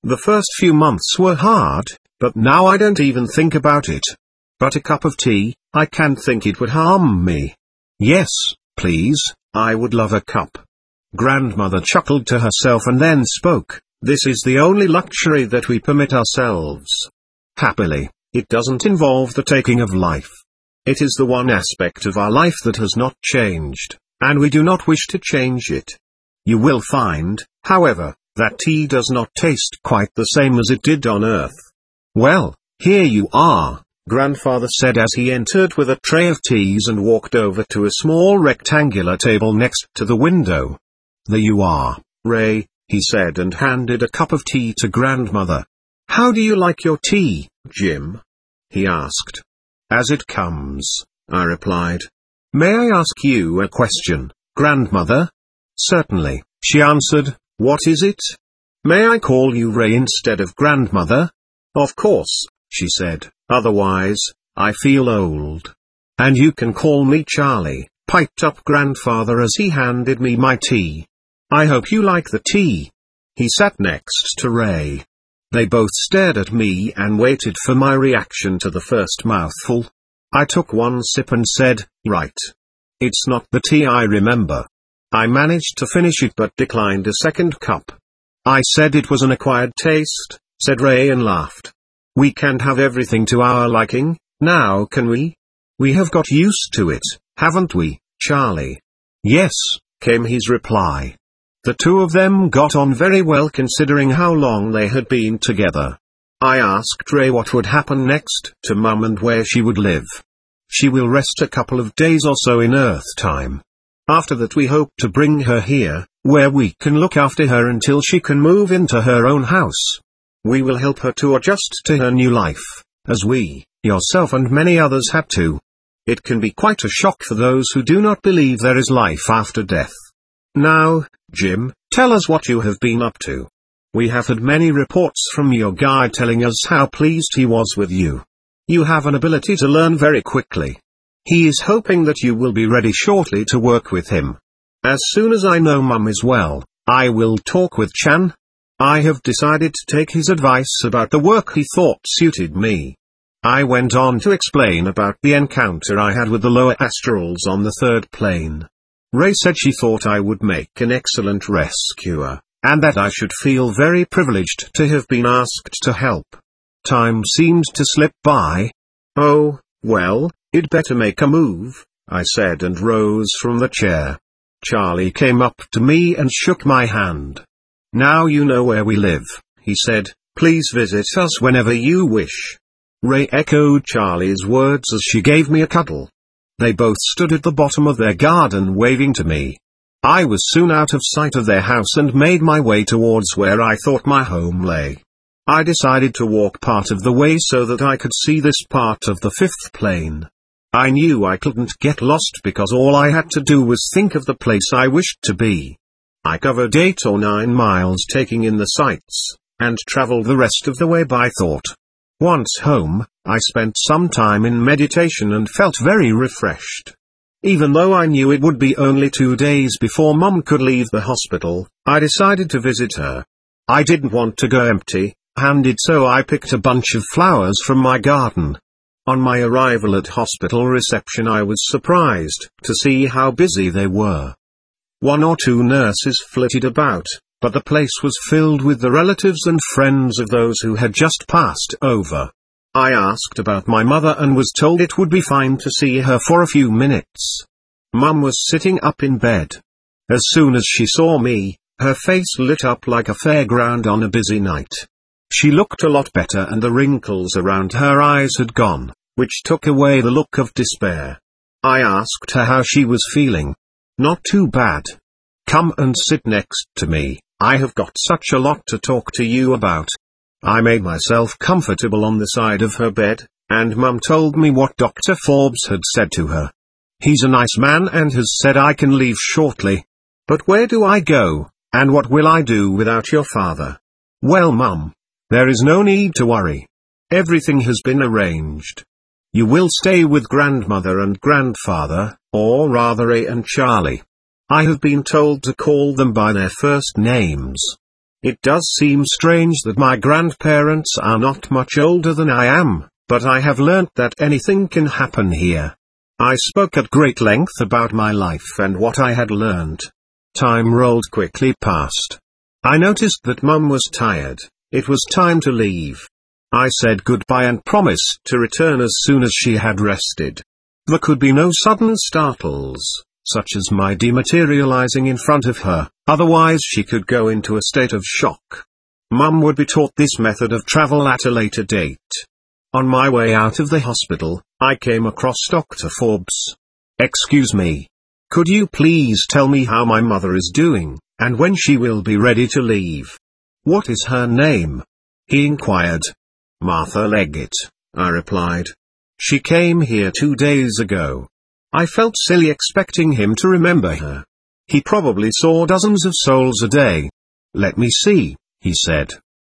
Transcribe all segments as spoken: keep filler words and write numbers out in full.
The first few months were hard, but now I don't even think about it. But a cup of tea, I can't think it would harm me. Yes, please, I would love a cup. Grandmother chuckled to herself and then spoke. This is the only luxury that we permit ourselves. Happily, it doesn't involve the taking of life. It is the one aspect of our life that has not changed, and we do not wish to change it. You will find, however, that tea does not taste quite the same as it did on Earth. Well, here you are, Grandfather said as he entered with a tray of teas and walked over to a small rectangular table next to the window. There you are, Ray, he said and handed a cup of tea to Grandmother. How do you like your tea, Jim? He asked. As it comes, I replied. May I ask you a question, Grandmother? Certainly, she answered. What is it? May I call you Ray instead of Grandmother? Of course, she said, otherwise, I feel old. And you can call me Charlie, piped up Grandfather as he handed me my tea. I hope you like the tea. He sat next to Ray. They both stared at me and waited for my reaction to the first mouthful. I took one sip and said, right. It's not the tea I remember. I managed to finish it but declined a second cup. I said it was an acquired taste, said Ray and laughed. We can't have everything to our liking, now can we? We have got used to it, haven't we, Charlie? Yes, came his reply. The two of them got on very well considering how long they had been together. I asked Ray what would happen next to Mum and where she would live. She will rest a couple of days or so in Earth time. After that we hope to bring her here, where we can look after her until she can move into her own house. We will help her to adjust to her new life, as we, yourself and many others had to. It can be quite a shock for those who do not believe there is life after death. Now, Jim, tell us what you have been up to. We have had many reports from your guide telling us how pleased he was with you. You have an ability to learn very quickly. He is hoping that you will be ready shortly to work with him. As soon as I know Mum is well, I will talk with Chan. I have decided to take his advice about the work he thought suited me. I went on to explain about the encounter I had with the lower astrals on the third plane. Ray said she thought I would make an excellent rescuer, and that I should feel very privileged to have been asked to help. Time seemed to slip by. Oh, well, you'd better make a move, I said and rose from the chair. Charlie came up to me and shook my hand. Now you know where we live, he said, please visit us whenever you wish. Ray echoed Charlie's words as she gave me a cuddle. They both stood at the bottom of their garden waving to me. I was soon out of sight of their house and made my way towards where I thought my home lay. I decided to walk part of the way so that I could see this part of the fifth plane. I knew I couldn't get lost because all I had to do was think of the place I wished to be. I covered eight or nine miles taking in the sights, and traveled the rest of the way by thought. Once home, I spent some time in meditation and felt very refreshed. Even though I knew it would be only two days before Mum could leave the hospital, I decided to visit her. I didn't want to go empty-handed, so I picked a bunch of flowers from my garden. On my arrival at hospital reception, I was surprised to see how busy they were. One or two nurses flitted about, but the place was filled with the relatives and friends of those who had just passed over. I asked about my mother and was told it would be fine to see her for a few minutes. Mum was sitting up in bed. As soon as she saw me, her face lit up like a fairground on a busy night. She looked a lot better and the wrinkles around her eyes had gone, which took away the look of despair. I asked her how she was feeling. Not too bad. Come and sit next to me, I have got such a lot to talk to you about. I made myself comfortable on the side of her bed, and Mum told me what Doctor Forbes had said to her. He's a nice man and has said I can leave shortly. But where do I go, and what will I do without your father? Well, Mum, there is no need to worry. Everything has been arranged. You will stay with Grandmother and Grandfather, or rather Ray and Charlie. I have been told to call them by their first names. It does seem strange that my grandparents are not much older than I am, but I have learnt that anything can happen here. I spoke at great length about my life and what I had learned. Time rolled quickly past. I noticed that Mum was tired. It was time to leave. I said goodbye and promised to return as soon as she had rested. There could be no sudden startles, such as my dematerializing in front of her, otherwise she could go into a state of shock. Mum would be taught this method of travel at a later date. On my way out of the hospital, I came across Doctor Forbes. "Excuse me. Could you please tell me how my mother is doing, and when she will be ready to leave?" "What is her name?" he inquired. "Martha Leggett," I replied. "She came here two days ago." I felt silly expecting him to remember her. He probably saw dozens of souls a day. "Let me see," he said.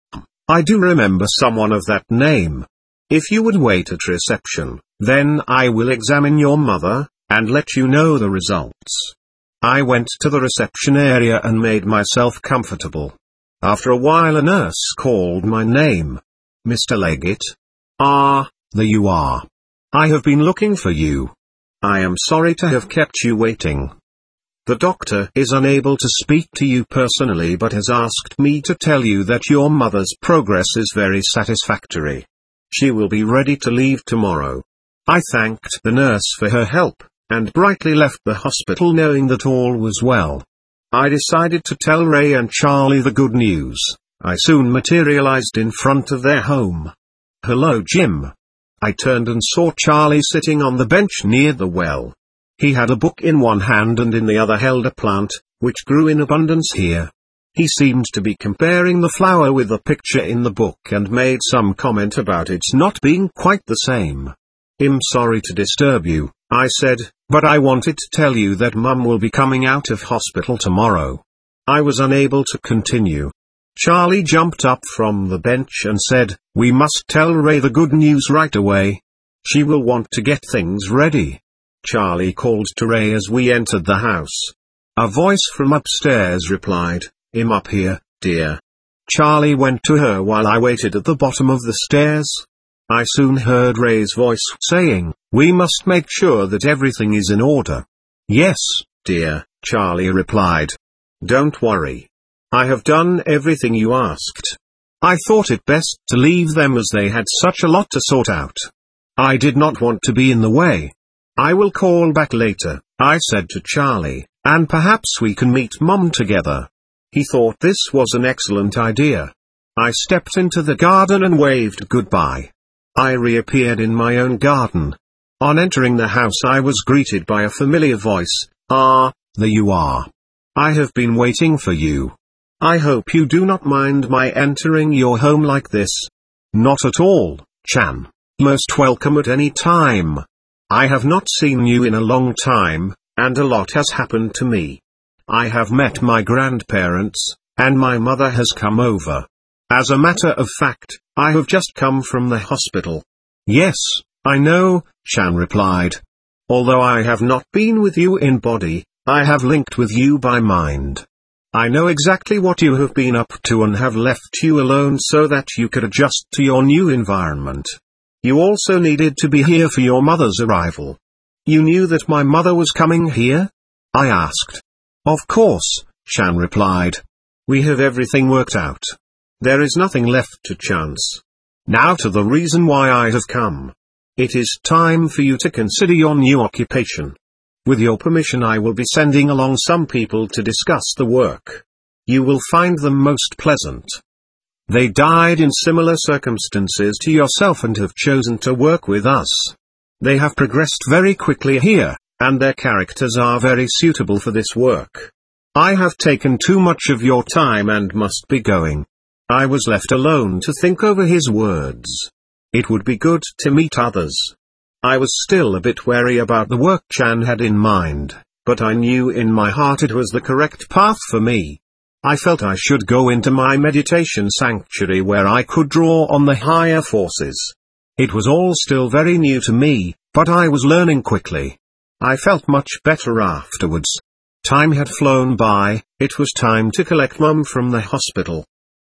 "I do remember someone of that name. If you would wait at reception, then I will examine your mother, and let you know the results." I went to the reception area and made myself comfortable. After a while a nurse called my name. "Mister Leggett?" "Ah, there you are. I have been looking for you. I am sorry to have kept you waiting. The doctor is unable to speak to you personally but has asked me to tell you that your mother's progress is very satisfactory. She will be ready to leave tomorrow." I thanked the nurse for her help, and brightly left the hospital knowing that all was well. I decided to tell Ray and Charlie the good news. I soon materialized in front of their home. "Hello, Jim." I turned and saw Charlie sitting on the bench near the well. He had a book in one hand and in the other held a plant, which grew in abundance here. He seemed to be comparing the flower with the picture in the book and made some comment about its not being quite the same. "I'm sorry to disturb you," I said, "but I wanted to tell you that Mum will be coming out of hospital tomorrow." I was unable to continue. Charlie jumped up from the bench and said, "We must tell Ray the good news right away. She will want to get things ready." Charlie called to Ray as we entered the house. A voice from upstairs replied, "I'm up here, dear." Charlie went to her while I waited at the bottom of the stairs. I soon heard Ray's voice saying, "We must make sure that everything is in order." "Yes, dear," Charlie replied. "Don't worry. I have done everything you asked." I thought it best to leave them as they had such a lot to sort out. I did not want to be in the way. "I will call back later," I said to Charlie, "and perhaps we can meet Mum together." He thought this was an excellent idea. I stepped into the garden and waved goodbye. I reappeared in my own garden. On entering the house I was greeted by a familiar voice. "Ah, there you are. I have been waiting for you. I hope you do not mind my entering your home like this." "Not at all, Chan. Most welcome at any time. I have not seen you in a long time, and a lot has happened to me. I have met my grandparents, and my mother has come over. As a matter of fact, I have just come from the hospital." "Yes, I know," Chan replied. "Although I have not been with you in body, I have linked with you by mind. I know exactly what you have been up to and have left you alone so that you could adjust to your new environment. You also needed to be here for your mother's arrival." "You knew that my mother was coming here?" I asked. "Of course," Chan replied. "We have everything worked out. There is nothing left to chance. Now to the reason why I have come. It is time for you to consider your new occupation. With your permission I will be sending along some people to discuss the work. You will find them most pleasant. They died in similar circumstances to yourself and have chosen to work with us. They have progressed very quickly here, and their characters are very suitable for this work. I have taken too much of your time and must be going." I was left alone to think over his words. It would be good to meet others. I was still a bit wary about the work Chan had in mind, but I knew in my heart it was the correct path for me. I felt I should go into my meditation sanctuary where I could draw on the higher forces. It was all still very new to me, but I was learning quickly. I felt much better afterwards. Time had flown by. It was time to collect Mum from the hospital.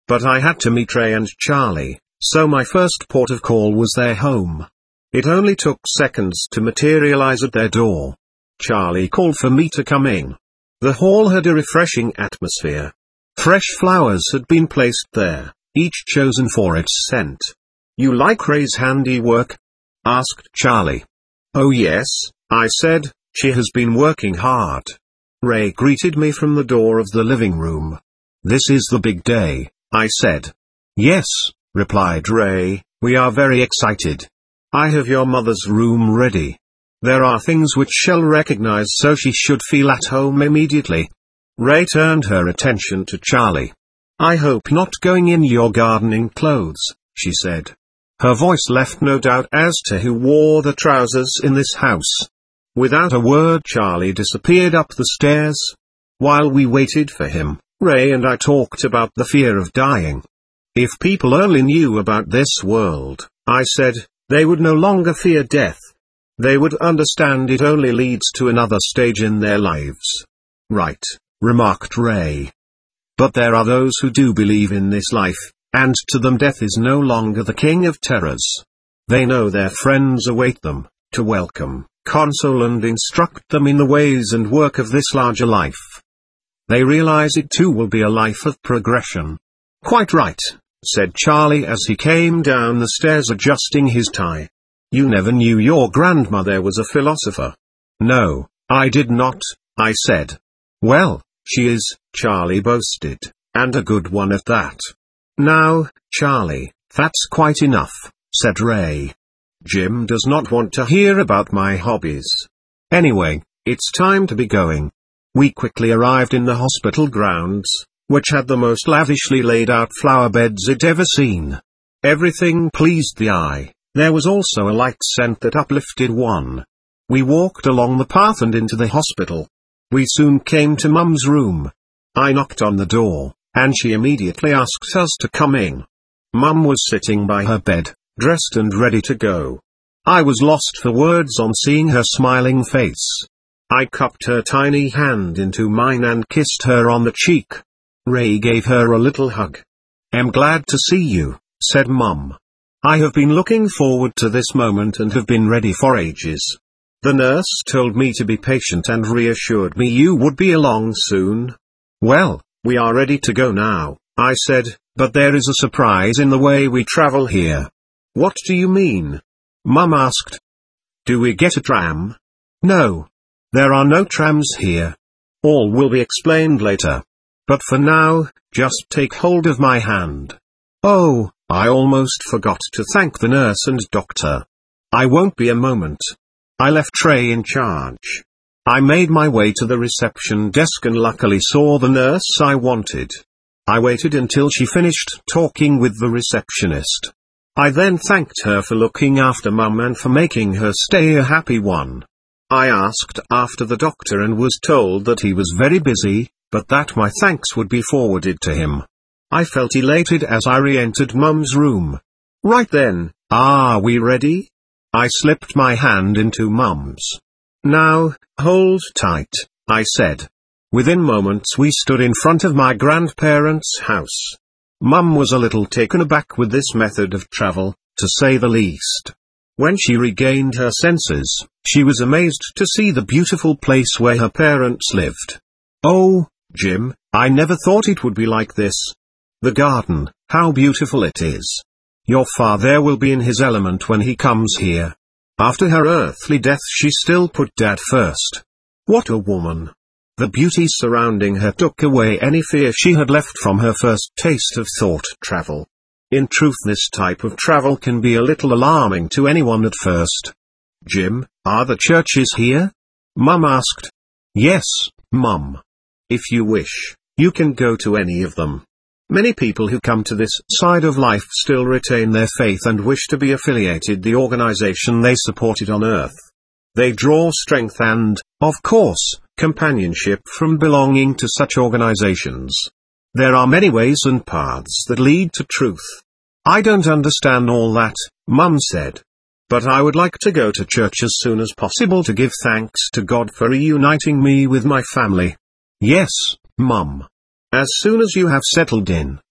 But I had to meet Ray and Charlie, so my first port of call was their home. It only took seconds to materialize at their door. Charlie called for me to come in. The hall had a refreshing atmosphere. Fresh flowers had been placed there, each chosen for its scent. "You like Ray's handiwork?" asked Charlie. "Oh yes," I said, "she has been working hard." Ray greeted me from the door of the living room. "This is the big day," I said. "Yes," replied Ray, "we are very excited. I have your mother's room ready. There are things which she'll recognize, so she should feel at home immediately." Ray turned her attention to Charlie. "I hope not going in your gardening clothes," she said. Her voice left no doubt as to who wore the trousers in this house. Without a word, Charlie disappeared up the stairs. While we waited for him, Ray and I talked about the fear of dying. If people only knew about this world, I said, they would no longer fear death. They would understand it only leads to another stage in their lives. "Right," remarked Ray. "But there are those who do believe in this life, and to them death is no longer the king of terrors. They know their friends await them, to welcome, console and instruct them in the ways and work of this larger life. They realize it too will be a life of progression." "Quite right," said Charlie as he came down the stairs adjusting his tie. "You never knew your grandmother was a philosopher." "No, I did not," I said. "Well, she is," Charlie boasted, "and a good one at that." "Now, Charlie, that's quite enough," said Ray. "Jim does not want to hear about my hobbies. Anyway, it's time to be going." We quickly arrived in the hospital grounds, which had the most lavishly laid out flower beds it ever seen. Everything pleased the eye. There was also a light scent that uplifted one. We walked along the path and into the hospital. We soon came to Mum's room. I knocked on the door, and she immediately asked us to come in. Mum was sitting by her bed, dressed and ready to go. I was lost for words on seeing her smiling face. I cupped her tiny hand into mine and kissed her on the cheek. Ray gave her a little hug. "I'm glad to see you," said Mum. "I have been looking forward to this moment and have been ready for ages. The nurse told me to be patient and reassured me you would be along soon." "Well, we are ready to go now," I said, "but there is a surprise in the way we travel here." "What do you mean?" Mum asked. "Do we get a tram?" "No. There are no trams here. All will be explained later. But for now, just take hold of my hand." "Oh, I almost forgot to thank the nurse and doctor. I won't be a moment." I left Ray in charge. I made my way to the reception desk and luckily saw the nurse I wanted. I waited until she finished talking with the receptionist. I then thanked her for looking after Mum and for making her stay a happy one. I asked after the doctor and was told that he was very busy, but that my thanks would be forwarded to him. I felt elated as I re-entered Mum's room. Right then, "Are we ready?" I slipped my hand into Mum's. "Now, hold tight," I said. Within moments we stood in front of my grandparents' house. Mum was a little taken aback with this method of travel, to say the least. When she regained her senses, she was amazed to see the beautiful place where her parents lived. "Oh, Jim, I never thought it would be like this. The garden, how beautiful it is. Your father will be in his element when he comes here." After her earthly death she still put Dad first. What a woman. The beauty surrounding her took away any fear she had left from her first taste of thought travel. In truth, this type of travel can be a little alarming to anyone at first. "Jim, are the churches here?" Mum asked. "Yes, Mum. If you wish, you can go to any of them. Many people who come to this side of life still retain their faith and wish to be affiliated the organization they supported on earth. They draw strength and, of course, companionship from belonging to such organizations. There are many ways and paths that lead to truth. I don't understand all that," Mum said. "But I would like to go to church as soon as possible to give thanks to God for reuniting me with my family." "Yes, Mum. As soon as you have settled in,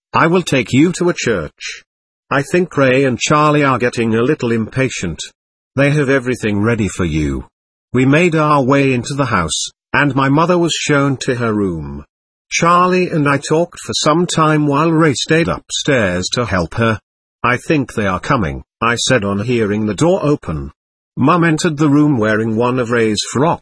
I will take you to a church. I think Ray and Charlie are getting a little impatient. They have everything ready for you. We made our way into the house, and my mother was shown to her room. Charlie and I talked for some time while Ray stayed upstairs to help her. I think they are coming, I said on hearing the door open. Mum entered the room wearing one of Ray's frocks.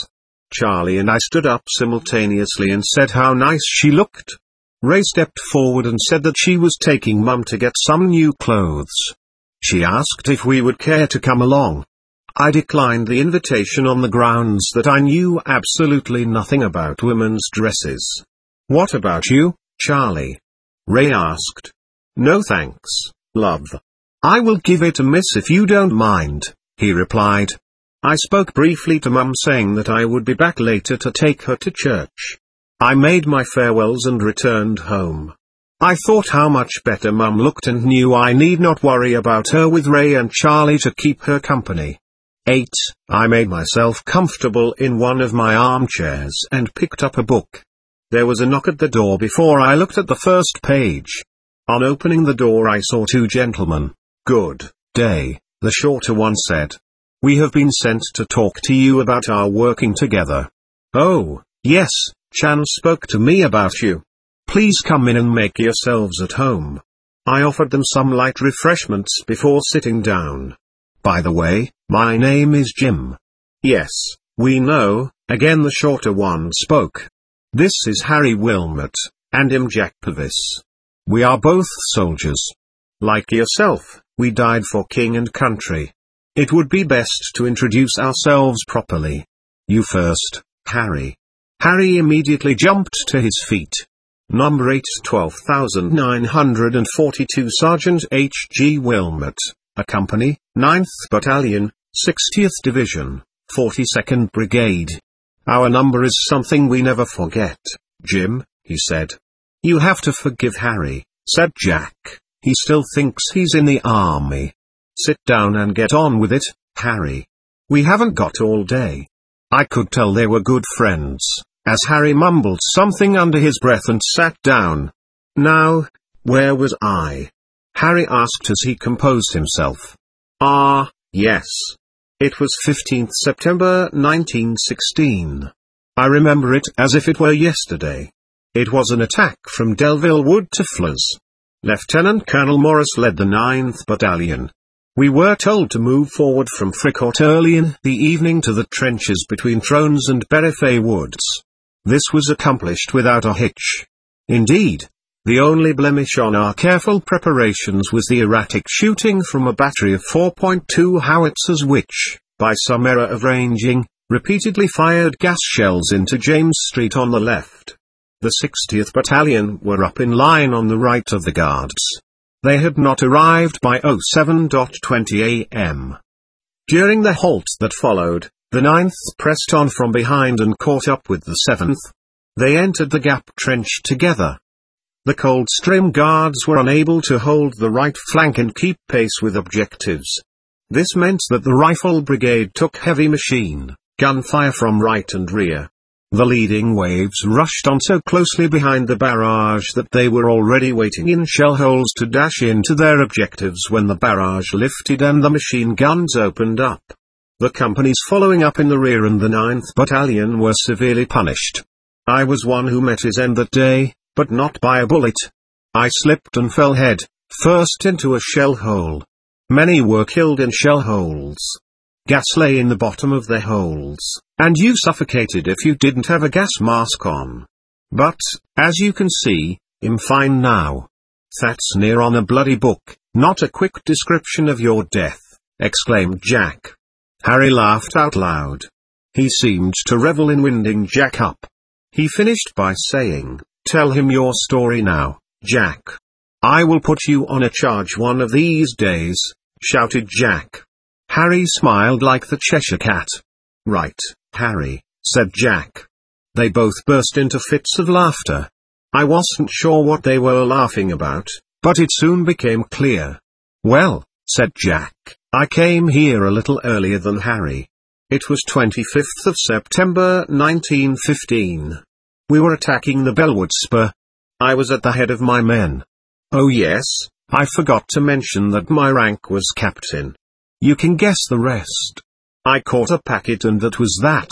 Charlie and I stood up simultaneously and said how nice she looked. Ray stepped forward and said that she was taking Mum to get some new clothes. She asked if we would care to come along. I declined the invitation on the grounds that I knew absolutely nothing about women's dresses. What about you, Charlie? Ray asked. No thanks, love. I will give it a miss if you don't mind, he replied. I spoke briefly to Mum saying that I would be back later to take her to church. I made my farewells and returned home. I thought how much better Mum looked and knew I need not worry about her with Ray and Charlie to keep her company. eight. I made myself comfortable in one of my armchairs and picked up a book. There was a knock at the door before I looked at the first page. On opening the door I saw two gentlemen. Good day, the shorter one said. We have been sent to talk to you about our working together. Oh, yes, Chan spoke to me about you. Please come in and make yourselves at home. I offered them some light refreshments before sitting down. By the way, my name is Jim. Yes, we know, again the shorter one spoke. This is Harry Wilmot, and I'm Jack Purvis. We are both soldiers. Like yourself, we died for king and country. It would be best to introduce ourselves properly. You first, Harry. Harry immediately jumped to his feet. Number eight twelve thousand nine hundred forty-two Sergeant H G Wilmot, a company, ninth Battalion, sixtieth Division, forty-second Brigade. Our number is something we never forget, Jim, he said. You have to forgive Harry, said Jack. He still thinks he's in the army. Sit down and get on with it, Harry. We haven't got all day. I could tell they were good friends, as Harry mumbled something under his breath and sat down. Now, where was I? Harry asked as he composed himself. Ah, yes. It was fifteenth September nineteen sixteen. I remember it as if it were yesterday. It was an attack from Delville Wood to Flas. Lieutenant Colonel Morris led the ninth Battalion. We were told to move forward from Fricourt early in the evening to the trenches between Trones and Berefay Woods. This was accomplished without a hitch. Indeed, the only blemish on our careful preparations was the erratic shooting from a battery of four point two howitzers which, by some error of ranging, repeatedly fired gas shells into James Street on the left. The sixtieth Battalion were up in line on the right of the Guards. They had not arrived by oh seven twenty a m During the halt that followed, the ninth pressed on from behind and caught up with the seventh. They entered the gap trench together. The Coldstream Guards were unable to hold the right flank and keep pace with objectives. This meant that the Rifle Brigade took heavy machine gunfire from right and rear. The leading waves rushed on so closely behind the barrage that they were already waiting in shell holes to dash into their objectives when the barrage lifted and the machine guns opened up. The companies following up in the rear and the ninth Battalion were severely punished. I was one who met his end that day, but not by a bullet. I slipped and fell head first into a shell hole. Many were killed in shell holes. Gas lay in the bottom of their holes, and you suffocated if you didn't have a gas mask on. But, as you can see, I'm fine now. That's near on a bloody book, not a quick description of your death, exclaimed Jack. Harry laughed out loud. He seemed to revel in winding Jack up. He finished by saying, "Tell him your story now, Jack. I will put you on a charge one of these days," shouted Jack. Harry smiled like the Cheshire Cat. "Right, Harry," said Jack. They both burst into fits of laughter. I wasn't sure what they were laughing about, but it soon became clear. "Well," said Jack, "I came here a little earlier than Harry. It was twenty-fifth of September nineteen fifteen. We were attacking the Bellwood Spur. I was at the head of my men, Oh yes, I forgot to mention that my rank was captain. You can guess the rest. I caught a packet and that was that.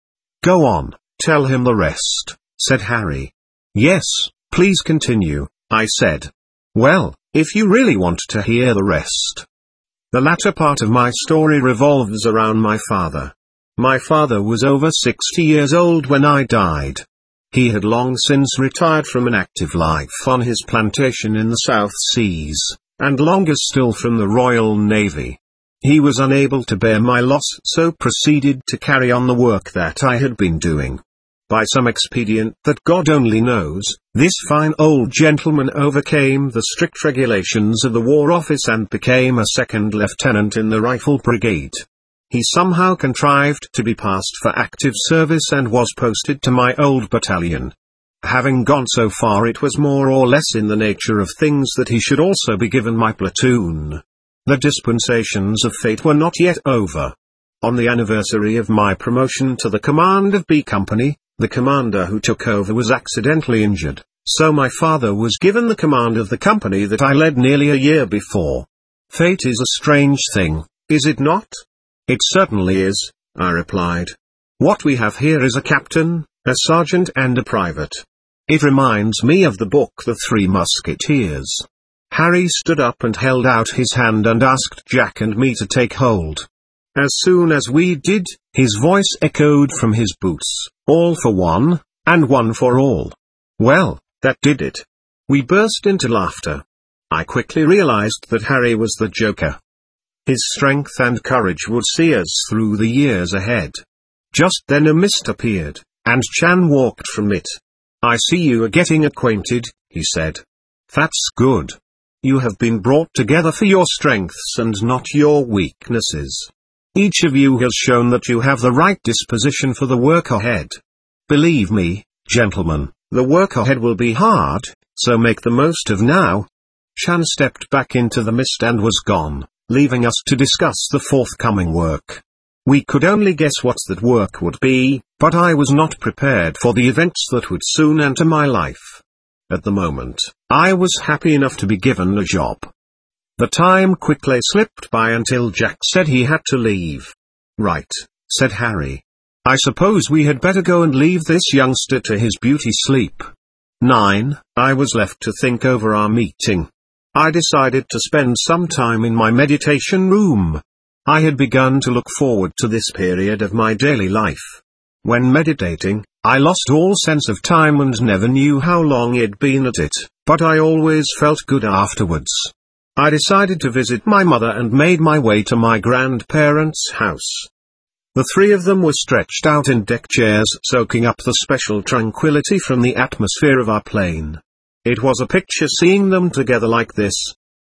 Go on, tell him the rest, said Harry. Yes, please continue, I said. Well, if you really want to hear the rest. The latter part of my story revolves around my father. My father was over sixty years old when I died. He had long since retired from an active life on his plantation in the South Seas, and longer still from the Royal Navy. He was unable to bear my loss, so proceeded to carry on the work that I had been doing. By some expedient that God only knows, this fine old gentleman overcame the strict regulations of the War Office and became a second lieutenant in the Rifle Brigade. He somehow contrived to be passed for active service and was posted to my old battalion. Having gone so far, it was more or less in the nature of things that he should also be given my platoon. The dispensations of fate were not yet over. On the anniversary of my promotion to the command of B Company, the commander who took over was accidentally injured, so my father was given the command of the company that I led nearly a year before. Fate is a strange thing, is it not? It certainly is, I replied. What we have here is a captain, a sergeant and a private. It reminds me of the book The Three Musketeers. Harry stood up and held out his hand and asked Jack and me to take hold. As soon as we did, his voice echoed from his boots, all for one, and one for all. Well, that did it. We burst into laughter. I quickly realized that Harry was the Joker. His strength and courage would see us through the years ahead. Just then a mist appeared, and Chan walked from it. I see you are getting acquainted, he said. That's good. You have been brought together for your strengths and not your weaknesses. Each of you has shown that you have the right disposition for the work ahead. Believe me, gentlemen, the work ahead will be hard, so make the most of now. Chan stepped back into the mist and was gone, leaving us to discuss the forthcoming work. We could only guess what that work would be, but I was not prepared for the events that would soon enter my life. At the moment, I was happy enough to be given a job. The time quickly slipped by until Jack said he had to leave. Right, said Harry. I suppose we had better go and leave this youngster to his beauty sleep. Nine, I was left to think over our meeting. I decided to spend some time in my meditation room. I had begun to look forward to this period of my daily life. When meditating, I lost all sense of time and never knew how long I'd been at it, but I always felt good afterwards. I decided to visit my mother and made my way to my grandparents' house. The three of them were stretched out in deck chairs, soaking up the special tranquility from the atmosphere of our plane. It was a picture seeing them together like this.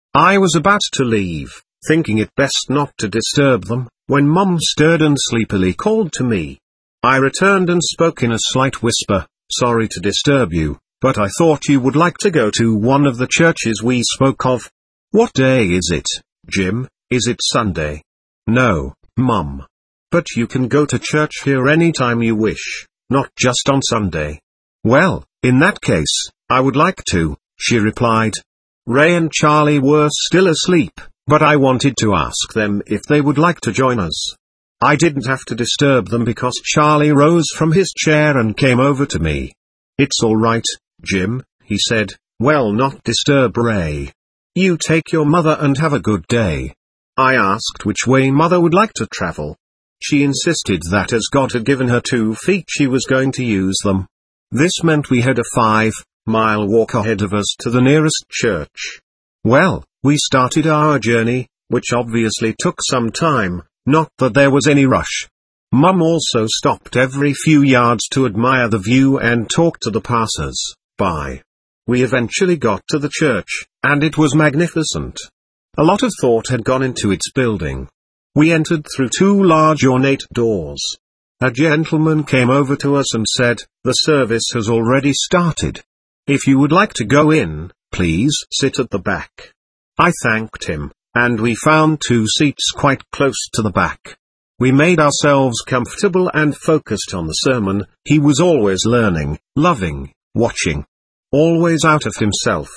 I was about to leave, thinking it best not to disturb them, when Mum stirred and sleepily called to me. I returned and spoke in a slight whisper, sorry to disturb you, but I thought you would like to go to one of the churches we spoke of. What day is it, Jim? Is it Sunday? No, Mum. But you can go to church here any time you wish, not just on Sunday. Well, in that case, I would like to, she replied. Ray and Charlie were still asleep, but I wanted to ask them if they would like to join us. I didn't have to disturb them because Charlie rose from his chair and came over to me. It's all right, Jim, he said, well, not disturb Ray. You take your mother and have a good day. I asked which way Mother would like to travel. She insisted that as God had given her two feet she was going to use them. This meant we had a five-mile walk ahead of us to the nearest church. Well, we started our journey, which obviously took some time, not that there was any rush. Mum also stopped every few yards to admire the view and talk to the passers-by. We eventually got to the church, and it was magnificent. A lot of thought had gone into its building. We entered through two large ornate doors. A gentleman came over to us and said, the service has already started. If you would like to go in, please sit at the back. I thanked him, and we found two seats quite close to the back. We made ourselves comfortable and focused on the sermon. He was always learning, loving, watching. Always out of himself.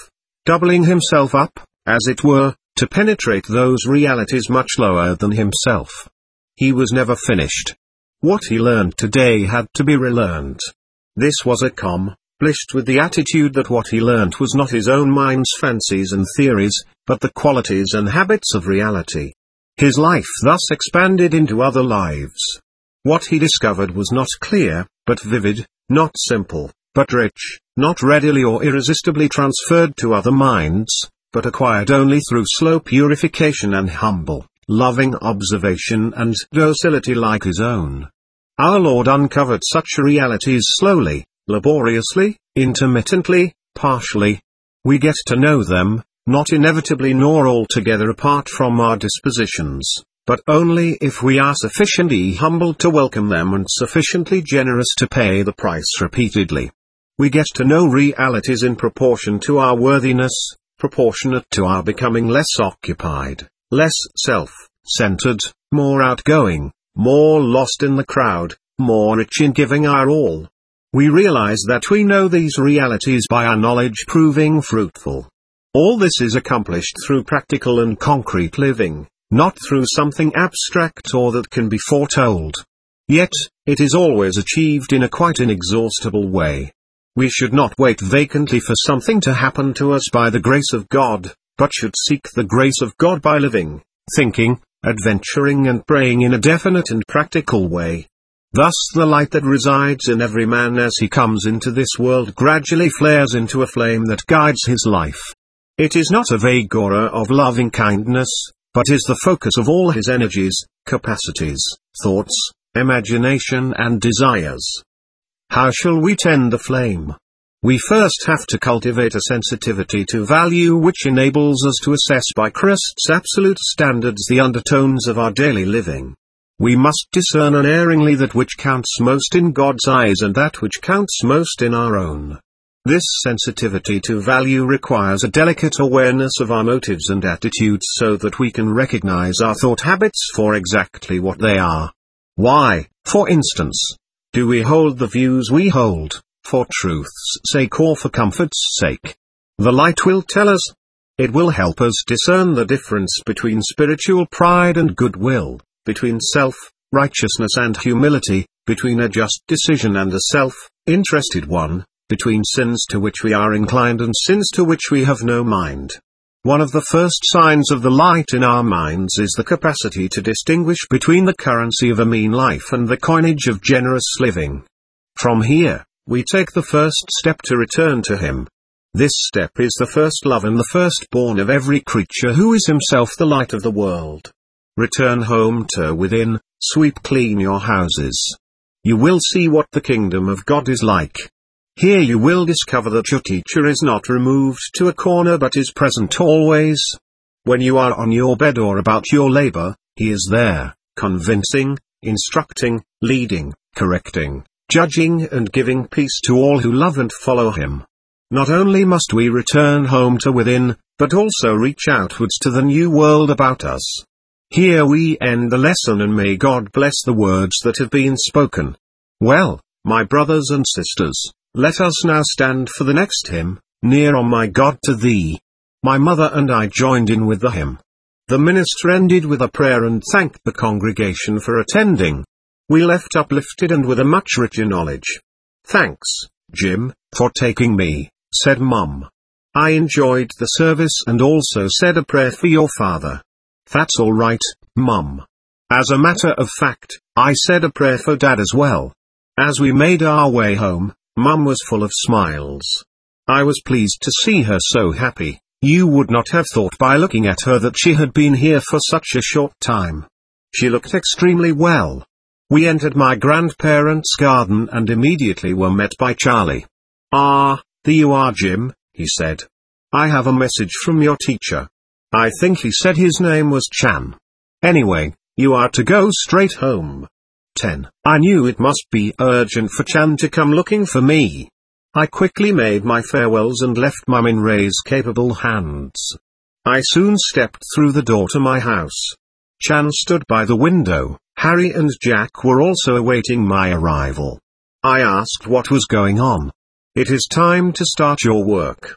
doubling himself up, as it were, to penetrate those realities much lower than himself. He was never finished. What he learned today had to be relearned. This was accomplished with the attitude that what he learnt was not his own mind's fancies and theories, but the qualities and habits of reality. His life thus expanded into other lives. What he discovered was not clear, but vivid, not simple, but rich, not readily or irresistibly transferred to other minds, but acquired only through slow purification and humble, loving observation and docility like his own. Our Lord uncovered such realities slowly, laboriously, intermittently, partially. We get to know them, not inevitably nor altogether apart from our dispositions, but only if we are sufficiently humble to welcome them and sufficiently generous to pay the price repeatedly. We get to know realities in proportion to our worthiness, proportionate to our becoming less occupied, less self-centered, more outgoing, more lost in the crowd, more rich in giving our all. We realize that we know these realities by our knowledge proving fruitful. All this is accomplished through practical and concrete living, not through something abstract or that can be foretold. Yet, it is always achieved in a quite inexhaustible way. We should not wait vacantly for something to happen to us by the grace of God, but should seek the grace of God by living, thinking, adventuring and praying in a definite and practical way. Thus the light that resides in every man as he comes into this world gradually flares into a flame that guides his life. It is not a vague aura of loving kindness, but is the focus of all his energies, capacities, thoughts, imagination and desires. How shall we tend the flame? We first have to cultivate a sensitivity to value which enables us to assess by Christ's absolute standards the undertones of our daily living. We must discern unerringly that which counts most in God's eyes and that which counts most in our own. This sensitivity to value requires a delicate awareness of our motives and attitudes so that we can recognize our thought habits for exactly what they are. Why, for instance, do we hold the views we hold, for truth's sake or for comfort's sake? The light will tell us. It will help us discern the difference between spiritual pride and goodwill, between self-righteousness and humility, between a just decision and a self-interested one, between sins to which we are inclined and sins to which we have no mind. One of the first signs of the light in our minds is the capacity to distinguish between the currency of a mean life and the coinage of generous living. From here, we take the first step to return to Him. This step is the first love and the firstborn of every creature who is himself the light of the world. Return home to within, sweep clean your houses. You will see what the kingdom of God is like. Here you will discover that your teacher is not removed to a corner but is present always. When you are on your bed or about your labor, He is there, convincing, instructing, leading, correcting, judging and giving peace to all who love and follow Him. Not only must we return home to within, but also reach outwards to the new world about us. Here we end the lesson, and may God bless the words that have been spoken. Well, my brothers and sisters, let us now stand for the next hymn, Near, O my God, to Thee. My mother and I joined in with the hymn. The minister ended with a prayer and thanked the congregation for attending. We left uplifted and with a much richer knowledge. Thanks, Jim, for taking me, said Mum. I enjoyed the service and also said a prayer for your father. That's all right, Mum. As a matter of fact, I said a prayer for Dad as well. As we made our way home, Mum was full of smiles. I was pleased to see her so happy. You would not have thought by looking at her that she had been here for such a short time. She looked extremely well. We entered my grandparents' garden and immediately were met by Charlie. Ah, there you are, Jim, he said. I have a message from your teacher. I think he said his name was Chan. Anyway, you are to go straight home. ten. I knew it must be urgent for Chan to come looking for me. I quickly made my farewells and left Mum in Ray's capable hands. I soon stepped through the door to my house. Chan stood by the window. Harry and Jack were also awaiting my arrival. I asked what was going on. It is time to start your work.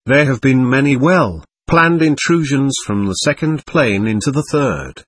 There have been many well-planned intrusions from the second plane into the third.